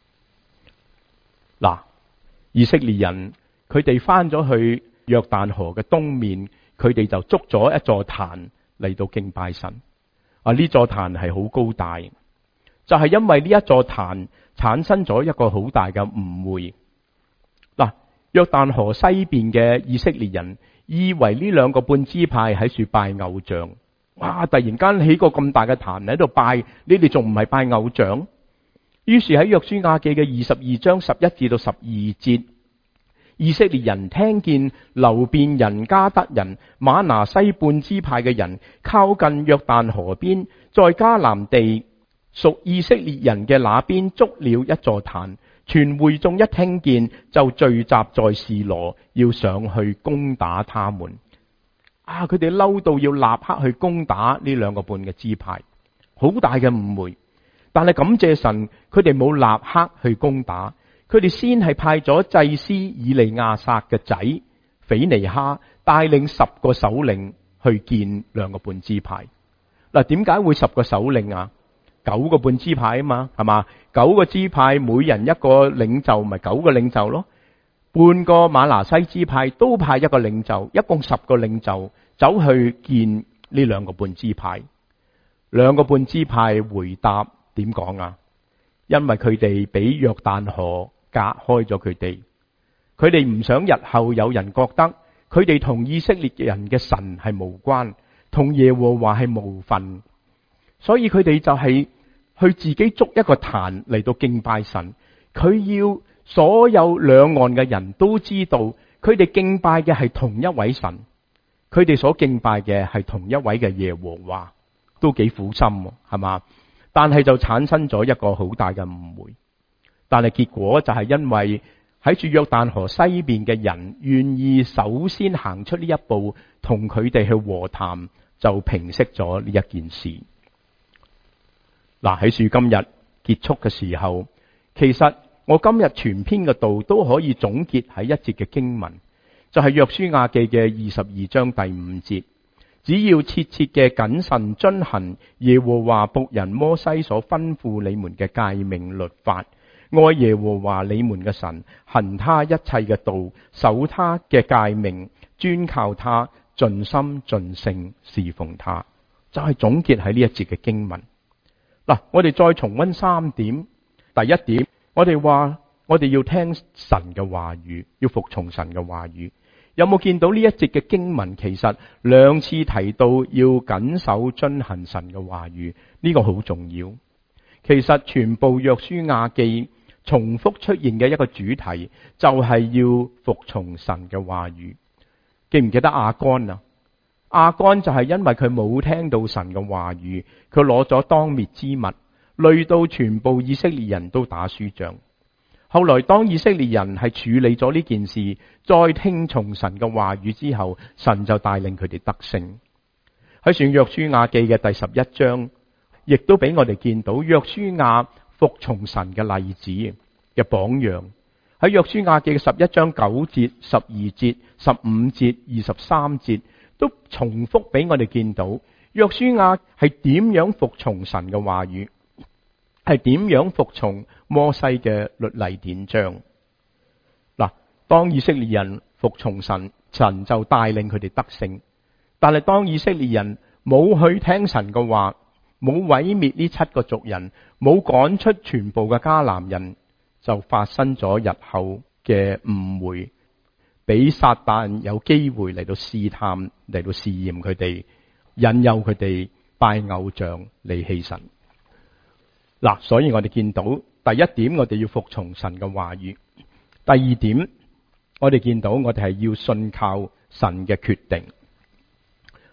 S1: 嗱，以色列人佢哋翻咗去約旦河嘅東面，佢哋就築咗一座壇嚟到敬拜神。啊，呢座壇係好高大，就係因為呢一座壇產生咗一個好大嘅誤會。嗱，約旦河西邊嘅以色列人以為呢兩個半支派喺處拜偶像。哇！突然間起個咁大嘅壇喺度拜，你哋仲唔係拜偶像？於是喺約書亞記嘅二十二章十一至到十二節，以色列人聽見流便人、迦得人、瑪拿西半支派嘅人靠近約旦河邊，在迦南地屬以色列人嘅那邊築了一座壇。全會眾一聽見就聚集在示羅，要上去攻打他們。啊！佢哋嬲到要立刻去攻打呢兩個半嘅支派，好大嘅誤會。但係感謝神，佢哋冇立刻去攻打，佢哋先係派咗祭司以利亞撒嘅仔腓尼哈帶領十個首領去見兩個半支派。嗱，點解會十個首領啊？九個半支派啊嘛，係嘛？九個支派每人一個領袖，咪九個領袖咯。半個瑪拿西支派都派一個領袖，一共十個領袖走去見呢兩個半支派。兩個半支派回答點講啊？因為佢哋俾約旦河隔開咗佢哋，佢哋唔想日後有人覺得佢哋同以色列人嘅神係無關，同耶和華係無份，所以佢哋就係去自己築一個壇嚟到敬拜神。佢要所有兩岸嘅人都知道，佢哋敬拜嘅係同一位神，佢哋所敬拜嘅係同一位嘅耶和華，都幾苦心係嘛？但係就產生咗一個好大嘅誤會。但係結果就係因為喺住約旦河西邊嘅人願意首先行出呢一步，同佢哋去和談，就平息咗呢一件事。嗱，喺樹今日結束嘅時候，其實我今日全篇嘅道都可以總結喺一節嘅經文，就係約書亞記嘅二十二章第五節。只要切切嘅謹慎遵行耶和華僕人摩西所吩咐你們嘅誡命律法，愛耶和華你們嘅神，行他一切嘅道，守他嘅誡命，專靠他，盡心盡性侍奉他，就係總結喺呢一節嘅經文。嗱，我哋再重溫三點。第一點，我哋話我哋要聽神嘅話語，要服從神嘅話語。有冇見到呢一節嘅經文？其實兩次提到要謹守遵行神嘅話語，呢個好重要。其實全部約書亞記重複出現嘅一個主題，就係要服從神嘅話語。記唔記得亞干啊？亞干就係因為佢冇聽到神嘅話語，佢攞咗當滅之物，累到全部以色列人都打輸仗。後來當以色列人係處理咗呢件事，再聽從神嘅話語之後，神就帶領佢哋得勝。喺算約書亞記嘅第十一章，亦都俾我哋見到約書亞服從神嘅例子嘅榜樣。喺約書亞記嘅十一章九節、十二節、十五節、二十三節，都重複俾我哋見到約書亞係點樣服從神嘅話語，係點樣服從摩西嘅律例典章。嗱，當以色列人服從神，神就帶領佢哋得勝。但係當以色列人冇去聽神嘅話，冇毀滅呢七個族人，冇趕出全部嘅迦南人，就發生咗日後嘅誤會，俾撒旦有機會嚟到試探，嚟到試驗佢哋，引誘佢哋拜偶像離棄神。嗱，所以我哋見到第一點，我哋要服從神嘅話語；第二點，我哋見到我哋係要信靠神嘅決定。嗱，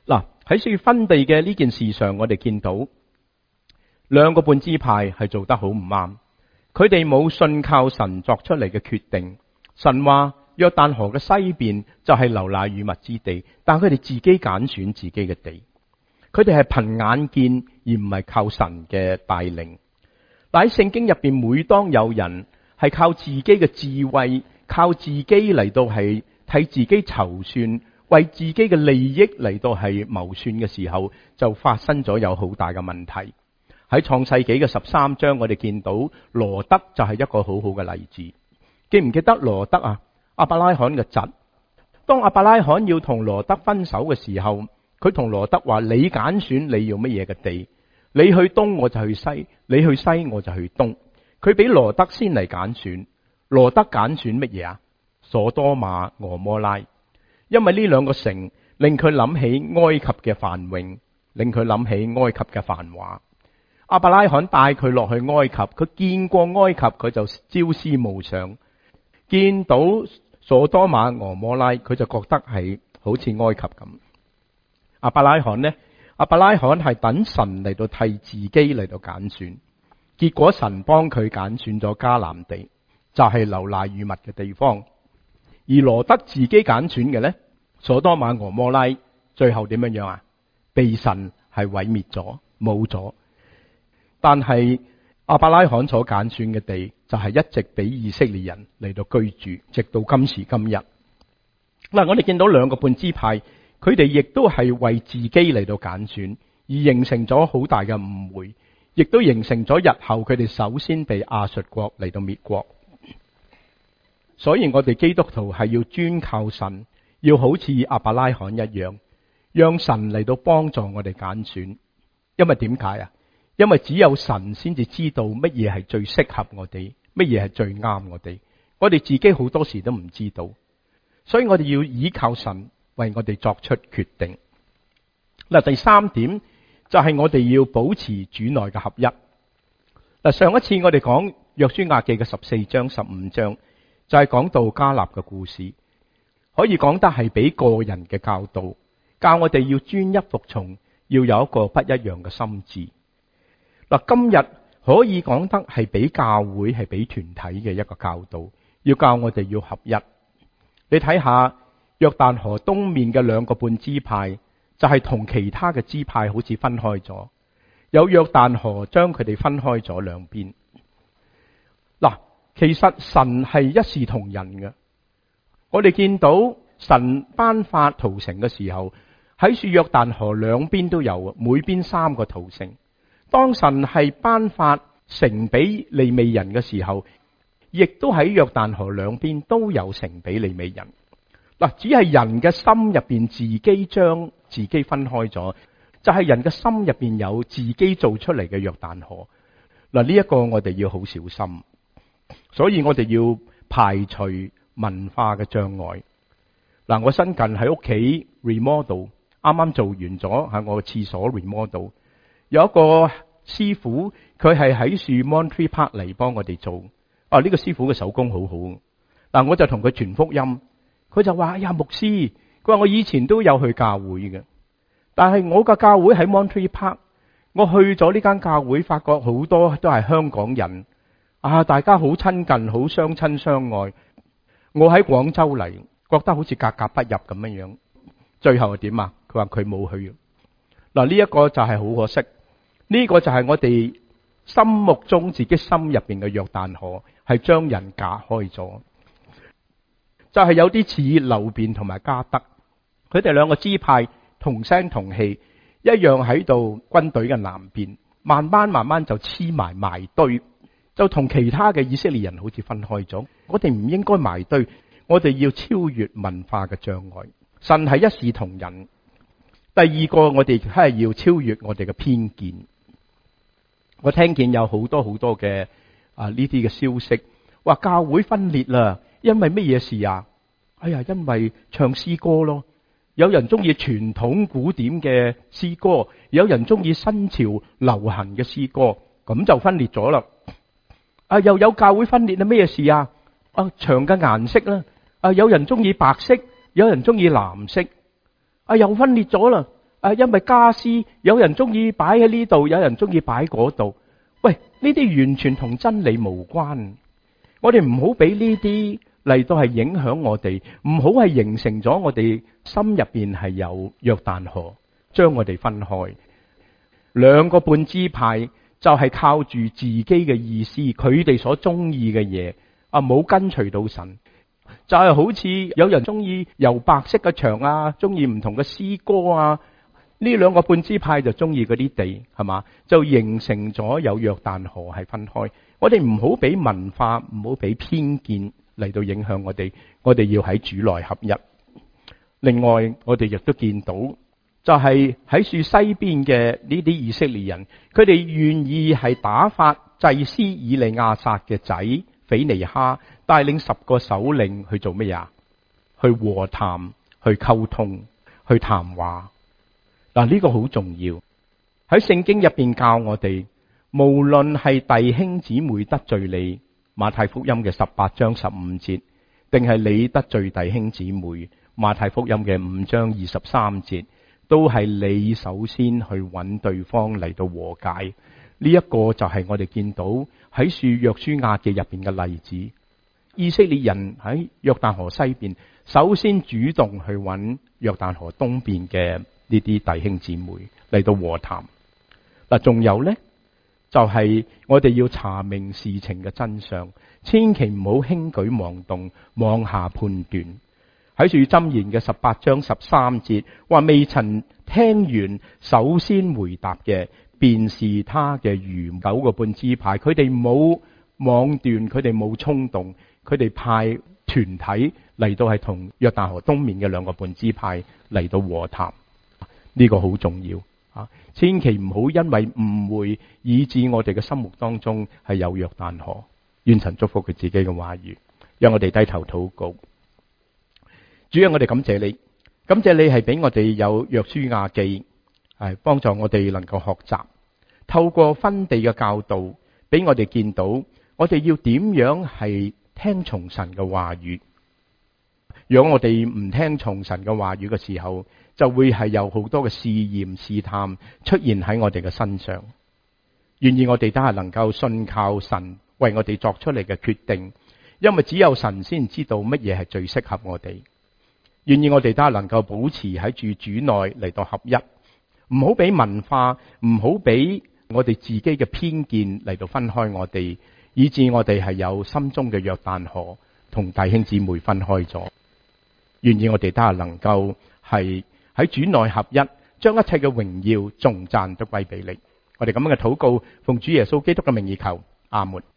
S1: 喺需要分地嘅呢件事上，我哋見到兩個半支派係做得好唔啱，佢哋冇信靠神作出嚟嘅決定。神話約旦河嘅西邊就係流奶與蜜之地，但佢哋自己揀選自己嘅地，佢哋係憑眼見而唔係靠神嘅帶領。嗱，喺聖經入邊，每當有人係靠自己嘅智慧，靠自己嚟到係替自己籌算，為自己嘅利益嚟到係謀算嘅時候，就發生咗有好大嘅問題。喺創世紀嘅十三章，我哋見到羅得就係一個好好嘅例子。記唔記得羅得啊？亞伯拉罕嘅侄。當亞伯拉罕要同羅得分手嘅時候，佢同羅得話：你揀選你要乜嘢嘅地，你去東我就去西，你去西我就去東。佢俾羅得先嚟揀選，羅得揀選乜嘢啊？所多瑪、俄摩拉，因為呢兩個城令佢諗起埃及嘅繁榮，令佢諗起埃及嘅繁華。亞伯拉罕帶佢落去埃及，佢見過埃及，佢就朝思暮想。見到所多瑪、俄摩拉，佢就覺得係好似埃及咁。亞伯拉罕呢？亞伯拉罕係等神嚟到替自己嚟到揀選，結果神幫佢揀選咗迦南地，就係流奶與蜜嘅地方。而羅得自己揀選嘅呢，所多瑪、俄摩拉，最後點樣樣啊？被神係毀滅咗，冇咗。但係亞伯拉罕所揀選嘅地，就係一直俾以色列人嚟到居住，直到今時今日。嗱，我哋見到兩個半支派，佢哋亦都係為自己嚟到揀選，而形成咗好大嘅誤會，亦都形成咗日後佢哋首先被亞述國嚟到滅國。所以我哋基督徒係要專靠神，要好似亞伯拉罕一樣，讓神嚟到幫助我哋揀選。因為點解啊？因為只有神先至知道乜嘢係最適合我哋，乜嘢係最啱我哋。我哋自己好多時都唔知道，所以我哋要依靠神為我哋作出決定。嗱，第三點就係我哋要保持主內嘅合一。嗱，上一次我哋講約書亞記嘅十四章、十五章，就係講到迦勒嘅故事，可以講得係俾個人嘅教導，教我哋要專一服從，要有一個不一樣嘅心志。嗱，今日可以講得係俾教會係俾團體嘅一個教導，要教我哋要合一。你睇下約旦河東面嘅兩個半支派，就係同其他嘅支派好似分開咗，有約旦河將佢哋分開咗兩邊。嗱，其實神係一視同仁嘅。我哋見到神頒發屠城嘅時候，喺樹約旦河兩邊都有，每邊三個屠城。當神係頒發城俾利未人嘅時候，亦都喺約旦河兩邊都有城俾利未人。嗱，只係人嘅心入邊自己將自己分開咗，就係人嘅心入邊有自己做出嚟嘅約旦河。嗱，呢一個我哋要好小心，所以我哋要排除文化嘅障礙。嗱，我新近喺屋企 remodel， 啱啱做完咗喺我嘅廁所 remodel。有一個師傅，佢係喺樹 Monterey Park 嚟幫我哋做。啊，呢個師傅嘅手工好好。嗱，我就同佢傳福音，佢就話：哎呀，牧師，佢話我以前都有去教會嘅，但係我個教會喺 Monterey Park，我去咗呢間教會，發覺好多都係香港人，啊，大家好親近，好相親相愛。我喺廣州嚟，覺得好似格格不入咁樣樣。最後係點啊？佢話佢冇去。嗱，呢一個就係好可惜。呢個就係我哋心目中自己心入邊嘅約旦河，係將人隔開咗。就係有啲似流便同埋迦得，佢哋兩個支派同聲同氣，一樣喺度軍隊嘅南邊，慢慢慢慢就黐埋埋堆，就同其他嘅以色列人好似分開咗。我哋唔應該埋堆，我哋要超越文化嘅障礙。神係一視同仁。第二個，我哋係要超越我哋嘅偏見。我聽見有好多好多嘅啊呢啲嘅消息，話教會分裂啦，因為乜嘢事啊？哎呀，因為唱詩歌咯，有人中意傳統古典嘅詩歌，有人中意新潮流行嘅詩歌，咁就分裂咗啦。啊，又有教會分裂啊？咩事啊？啊，牆嘅顏色啦，啊，有人中意白色，有人中意藍色。啊，又分裂咗啦！ 啊，因為家私有人中意擺喺呢度，有人中意擺嗰度。喂，呢啲完全同真理無關。我哋唔好俾呢啲嚟到係影響我哋，唔好係形成咗我哋心入邊係有約旦河，將我哋分開。兩個半支派就係靠住自己嘅意思，佢哋所中意嘅嘢啊，冇跟隨到神。就係好似有人中意油白色嘅牆啊，中意唔同嘅詩歌啊，呢兩個半支派就中意嗰啲地，係嘛？就形成咗有約旦河係分開。我哋唔好俾文化，唔好俾偏見嚟到影響我哋。我哋要喺主內合一。另外，我哋亦都見到，就係喺樹西邊嘅呢啲以色列人，佢哋願意係打發祭司以利亞撒嘅仔腓尼哈帶領十個首領去做乜嘢？去和談，去溝通，去談話。嗱，呢個好重要。喺聖經入邊教我哋，無論係弟兄姊妹得罪你，馬太福音嘅十八章十五節，定係你得罪弟兄姊妹，馬太福音嘅五章二十三節，都係你首先去揾對方嚟到和解。呢一個就係我哋見到喺樹約書亞記入邊嘅例子。以色列人喺約旦河西邊，首先主動去揾約旦河東邊嘅呢啲弟兄姊妹嚟到和談。嗱，仲有呢，就係我哋要查明事情嘅真相，千祈唔好輕舉妄動，妄下判斷。喺樹箴言嘅十八章十三節話，未曾聽完首先回答嘅，便是他嘅餘九個半支派。佢哋冇妄斷，佢哋冇衝動，佢哋派團體嚟到係同約旦河東面嘅兩個半支派嚟到和談。呢個好重要啊！千祈唔好因為誤會，以致我哋嘅心目當中係有約旦河。願神祝福佢自己嘅話語，讓我哋低頭禱告。主啊，我哋感謝你，感謝你係俾我哋有約書亞記，係幫助我哋能夠學習，透過分地嘅教導，俾我哋見到我哋要點樣係聽從神嘅話語。如果我哋唔聽從神嘅話語嘅時候，就會係有好多嘅試驗試探出現喺我哋嘅身上。願意我哋都係能夠信靠神為我哋作出嚟嘅決定，因為只有神先知道乜嘢係最適合我哋。願意我哋都係能夠保持喺住主內嚟到合一，唔好俾文化，唔好俾我哋自己嘅偏見嚟到分開我哋，以致我哋係有心中嘅約旦河同弟兄姊妹分開咗。願意我哋都係能夠係喺主內合一，將一切嘅榮耀頌讚都歸俾你。我哋咁樣嘅禱告，奉主耶穌基督嘅名義求，阿門。